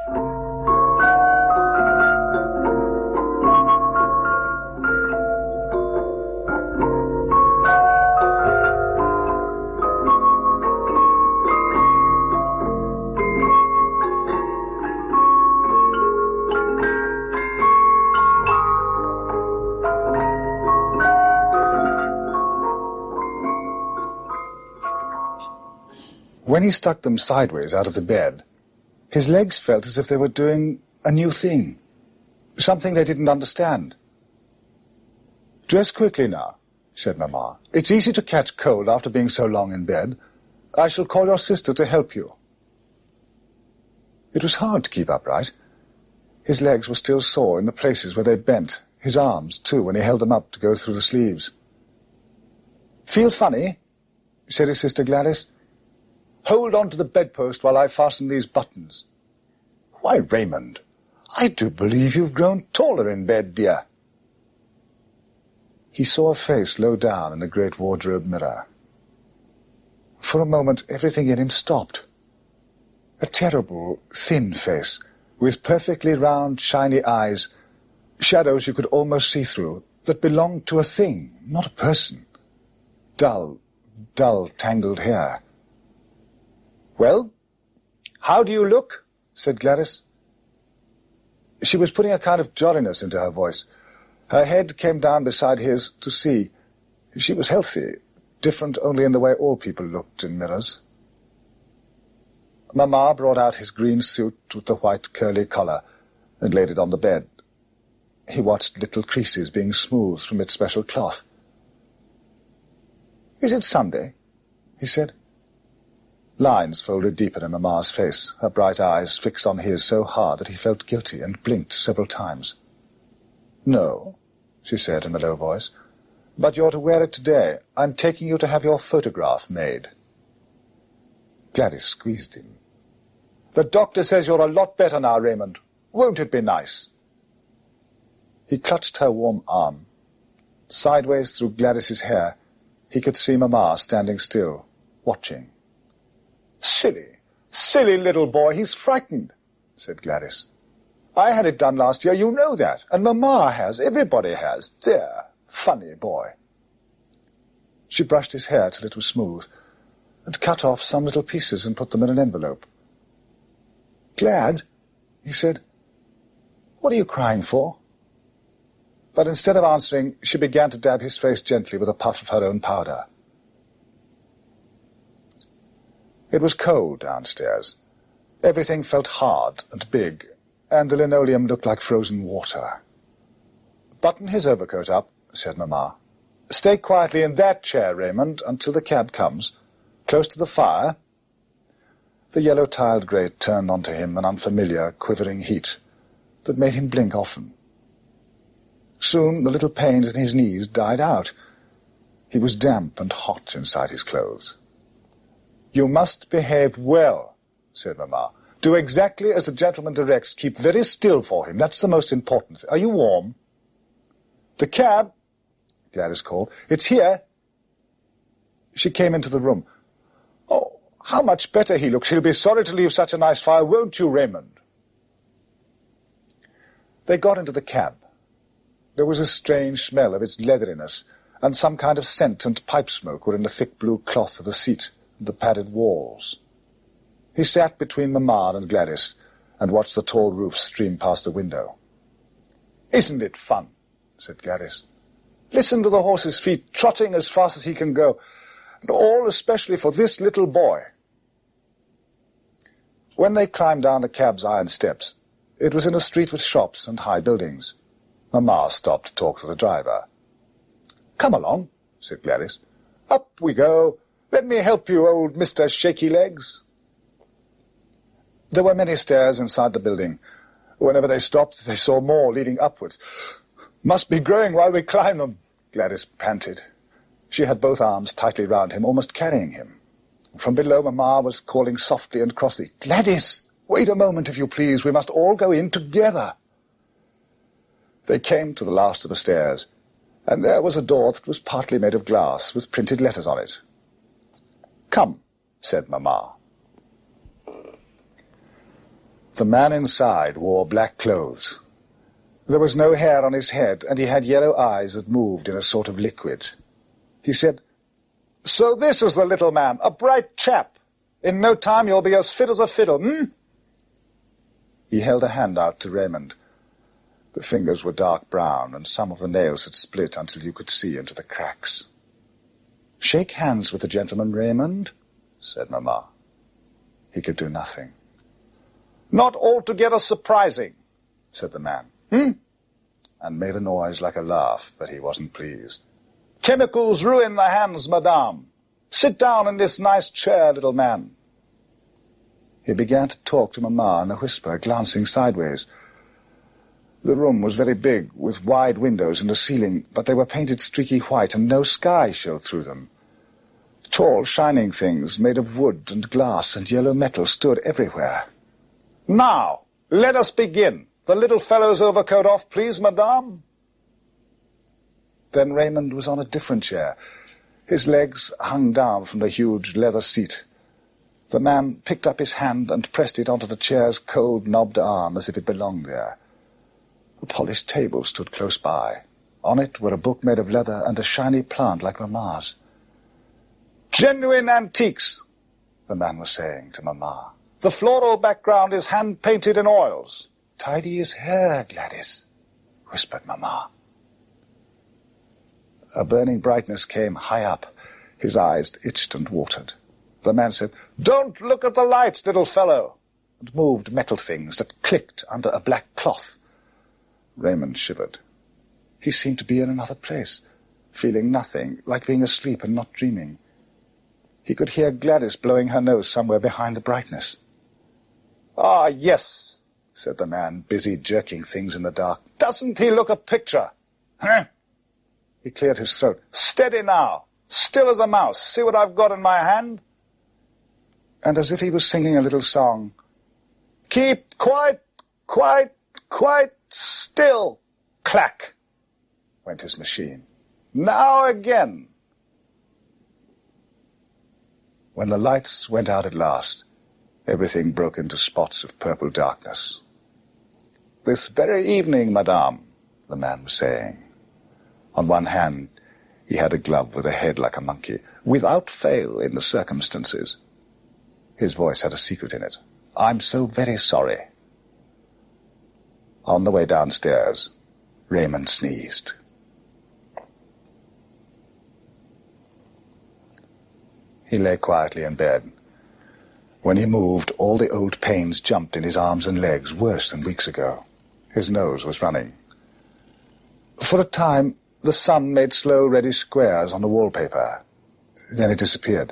When he stuck them sideways out of the bed, his legs felt as if they were doing a new thing, something they didn't understand. "Dress quickly now," said Mamma. "It's easy to catch cold after being so long in bed. I shall call your sister to help you." It was hard to keep upright. His legs were still sore in the places where they bent, his arms, too, when he held them up to go through the sleeves. "Feel funny?" said his sister Gladys. "Hold on to the bedpost while I fasten these buttons." "Why, Raymond, I do believe you've grown taller in bed, dear." He saw a face low down in the great wardrobe mirror. For a moment, everything in him stopped. A terrible, thin face, with perfectly round, shiny eyes, shadows you could almost see through, that belonged to a thing, not a person. Dull, tangled hair. "Well, how do you look?" said Gladys. She was putting a kind of jolliness into her voice. Her head came down beside his to see. She was healthy, different only in the way all people looked in mirrors. Mamma brought out his green suit with the white curly collar and laid it on the bed. He watched little creases being smoothed from its special cloth. "Is it Sunday?" he said. Lines folded deeper in Mamma's face, her bright eyes fixed on his so hard that he felt guilty and blinked several times. "No," she said in a low voice, "but you're to wear it today. I'm taking you to have your photograph made." Gladys squeezed him. "The doctor says you're a lot better now, Raymond. Won't it be nice?" He clutched her warm arm. Sideways through Gladys's hair, he could see Mamma standing still, watching. Silly little boy, he's frightened," said Gladys. "I had it done last year, you know that, and Mamma has, everybody has. There, funny boy." She brushed his hair till it was smooth, and cut off some little pieces and put them in an envelope. "Glad?" he said. "What are you crying for?" But instead of answering, she began to dab his face gently with a puff of her own powder. It was cold downstairs. Everything felt hard and big, and the linoleum looked like frozen water. "Button his overcoat up," said Mamma. "Stay quietly in that chair, Raymond, until the cab comes, close to the fire." The yellow-tiled grate turned onto him an unfamiliar, quivering heat that made him blink often. Soon the little pains in his knees died out. He was damp and hot inside his clothes. "You must behave well," said Mamma. "Do exactly as the gentleman directs. Keep very still for him. That's the most important. Are you warm?" "The cab," Gladys called. "It's here." She came into the room. "Oh, how much better he looks. He'll be sorry to leave such a nice fire, won't you, Raymond?" They got into the cab. There was a strange smell of its leatheriness, and some kind of scent and pipe smoke were in the thick blue cloth of the seat and the padded walls. He sat between Mamma and Gladys and watched the tall roof stream past the window. "Isn't it fun?" said Gladys. "Listen to the horse's feet trotting as fast as he can go, and all especially for this little boy." When they climbed down the cab's iron steps, it was in a street with shops and high buildings. Mamma stopped to talk to the driver. "Come along," said Gladys. "Up we go. Let me help you, old Mr. Shaky Legs." There were many stairs inside the building. Whenever they stopped, they saw more leading upwards. "Must be growing while we climb them," Gladys panted. She had both arms tightly round him, almost carrying him. From below, Mamma was calling softly and crossly, "Gladys, wait a moment, if you please. We must all go in together." They came to the last of the stairs, and there was a door that was partly made of glass, with printed letters on it. "Come," said Mamma. The man inside wore black clothes. There was no hair on his head, and he had yellow eyes that moved in a sort of liquid. He said, "So this is the little man, a bright chap. In no time you'll be as fit as a fiddle, hmm?" He held a hand out to Raymond. The fingers were dark brown, and some of the nails had split until you could see into the cracks. "Shake hands with the gentleman, Raymond," said Mamma. He could do nothing. "Not altogether surprising," said the man. And made a noise like a laugh, but he wasn't pleased. "Chemicals ruin the hands, madame. Sit down in this nice chair, little man." He began to talk to Mamma in a whisper, glancing sideways. The room was very big, with wide windows in the ceiling, but they were painted streaky white, and no sky showed through them. Tall, shining things made of wood and glass and yellow metal stood everywhere. "Now, let us begin. The little fellow's overcoat off, please, madame." Then Raymond was on a different chair. His legs hung down from the huge leather seat. The man picked up his hand and pressed it onto the chair's cold, knobbed arm as if it belonged there. A polished table stood close by. On it were a book made of leather and a shiny plant like Mamma's. "Genuine antiques," the man was saying to Mamma. "The floral background is hand-painted in oils." "Tidy his hair, Gladys," whispered Mamma. A burning brightness came high up. His eyes itched and watered. The man said, "Don't look at the lights, little fellow," and moved metal things that clicked under a black cloth. Raymond shivered. He seemed to be in another place, feeling nothing, like being asleep and not dreaming. He could hear Gladys blowing her nose somewhere behind the brightness. "Ah, yes," said the man, busy jerking things in the dark. "Doesn't he look a picture? Huh?" He cleared his throat. "Steady now. Still as a mouse. See what I've got in my hand?" And as if he was singing a little song, "Keep quite still." Clack went his machine. "Now again." When the lights went out at last, everything broke into spots of purple darkness. "This very evening, madame," the man was saying. On one hand, he had a glove with a head like a monkey, "without fail in the circumstances." His voice had a secret in it. "I'm so very sorry." On the way downstairs, Raymond sneezed. He lay quietly in bed. When he moved, all the old pains jumped in his arms and legs, worse than weeks ago. His nose was running. For a time, the sun made slow reddish squares on the wallpaper. Then it disappeared.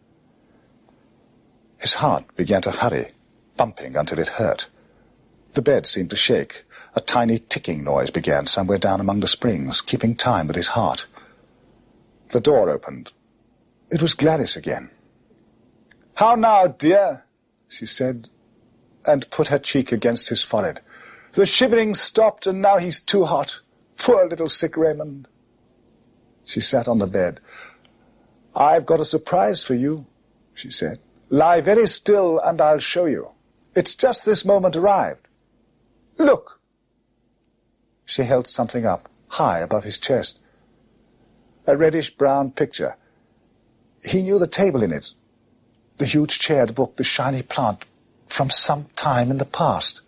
His heart began to hurry, bumping until it hurt. The bed seemed to shake. A tiny ticking noise began somewhere down among the springs, keeping time with his heart. The door opened. It was Gladys again. "How now, dear?" she said, and put her cheek against his forehead. "The shivering stopped, and now he's too hot. Poor little sick Raymond." She sat on the bed. "I've got a surprise for you," she said. "Lie very still, and I'll show you. It's just this moment arrived. Look." She held something up, high above his chest. A reddish-brown picture. He knew the table in it, the huge chair, the book, the shiny plant, from some time in the past.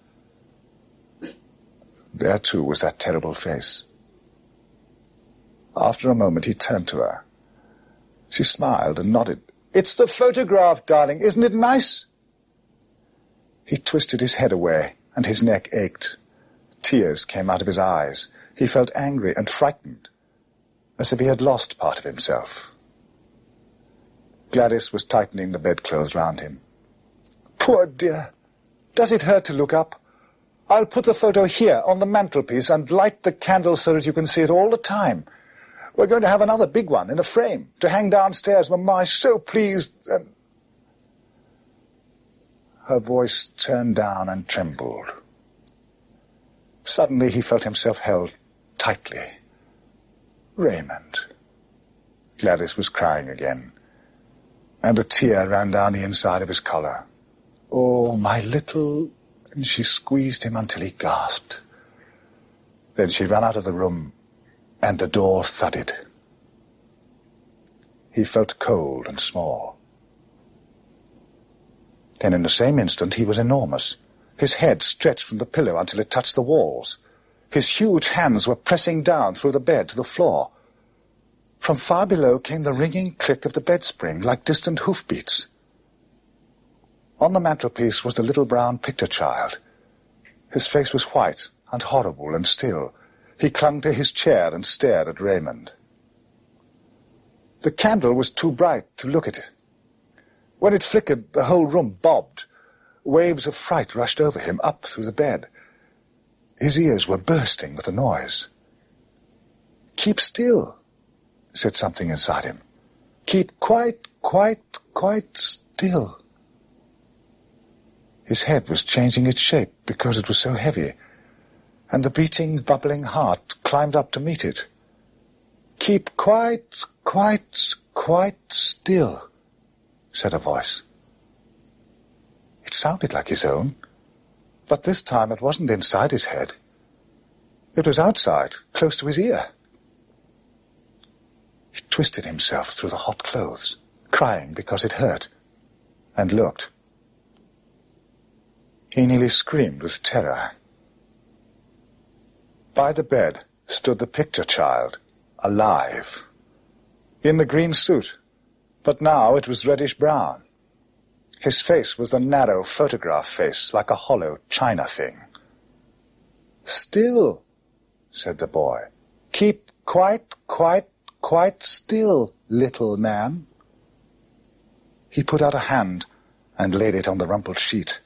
There, too, was that terrible face. After a moment, he turned to her. She smiled and nodded. "It's the photograph, darling. Isn't it nice?" He twisted his head away, and his neck ached. Tears came out of his eyes. He felt angry and frightened, as if he had lost part of himself. Gladys was tightening the bedclothes round him. "Poor dear. Does it hurt to look up? I'll put the photo here on the mantelpiece and light the candle so that you can see it all the time. We're going to have another big one in a frame to hang downstairs. Mamma is so pleased." And her voice turned down and trembled. Suddenly he felt himself held tightly. Raymond. Gladys was crying again, and a tear ran down the inside of his collar. "Oh, my little and she squeezed him until he gasped. Then she ran out of the room, and the door thudded. He felt cold and small. Then in the same instant he was enormous. His head stretched from the pillow until it touched the walls. His huge hands were pressing down through the bed to the floor. From far below came the ringing click of the bed spring, like distant hoofbeats. On the mantelpiece was the little brown picture child. His face was white and horrible and still. He clung to his chair and stared at Raymond. The candle was too bright to look at it. When it flickered, the whole room bobbed. Waves of fright rushed over him, up through the bed. His ears were bursting with the noise. "Keep still," said something inside him. "Keep quite still." His head was changing its shape because it was so heavy, and the beating, bubbling heart climbed up to meet it. "Keep quite still," said a voice. It sounded like his own, but this time it wasn't inside his head. It was outside, close to his ear. He twisted himself through the hot clothes, crying because it hurt, and looked. He nearly screamed with terror. By the bed stood the picture child, alive, in the green suit, but now it was reddish-brown. His face was the narrow photograph face, like a hollow china thing. "Still," said the boy. "Keep quite still, little man." He put out a hand and laid it on the rumpled sheet.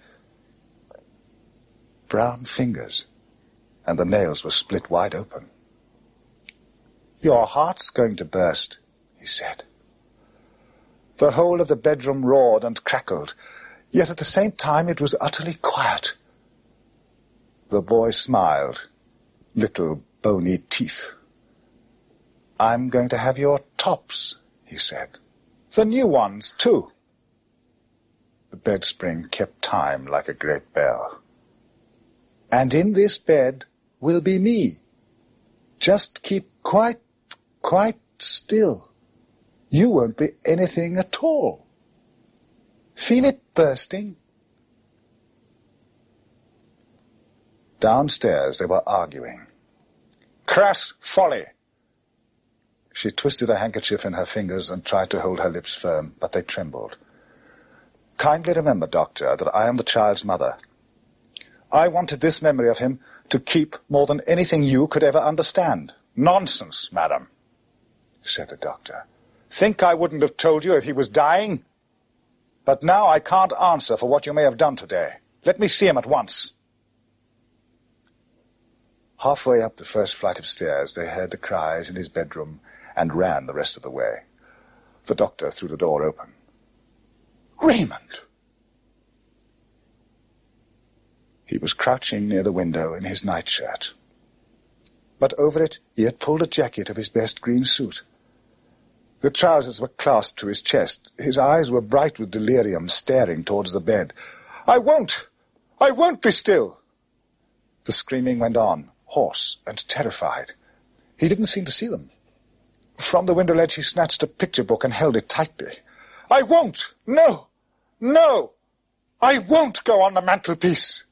Brown fingers, and the nails were split wide open. "Your heart's going to burst," he said. The whole of the bedroom roared and crackled, yet at the same time it was utterly quiet. The boy smiled, little bony teeth. "I'm going to have your tops," he said. "The new ones, too." The bed spring kept time like a great bell. "And in this bed will be me. Just keep quite still. You won't be anything at all. Feel it bursting?" Downstairs they were arguing. "Crass folly!" She twisted a handkerchief in her fingers and tried to hold her lips firm, but they trembled. "Kindly remember, Doctor, that I am the child's mother. I wanted this memory of him to keep more than anything you could ever understand." "Nonsense, madam," said the doctor. "Think I wouldn't have told you if he was dying? But now I can't answer for what you may have done today. Let me see him at once." Halfway up the first flight of stairs, they heard the cries in his bedroom and ran the rest of the way. The doctor threw the door open. "Raymond!" He was crouching near the window in his nightshirt. But over it he had pulled a jacket of his best green suit. The trousers were clasped to his chest. His eyes were bright with delirium, staring towards the bed. I won't be still!" The screaming went on, hoarse and terrified. He didn't seem to see them. From the window ledge he snatched a picture book and held it tightly. "I won't! No! I won't go on the mantelpiece!"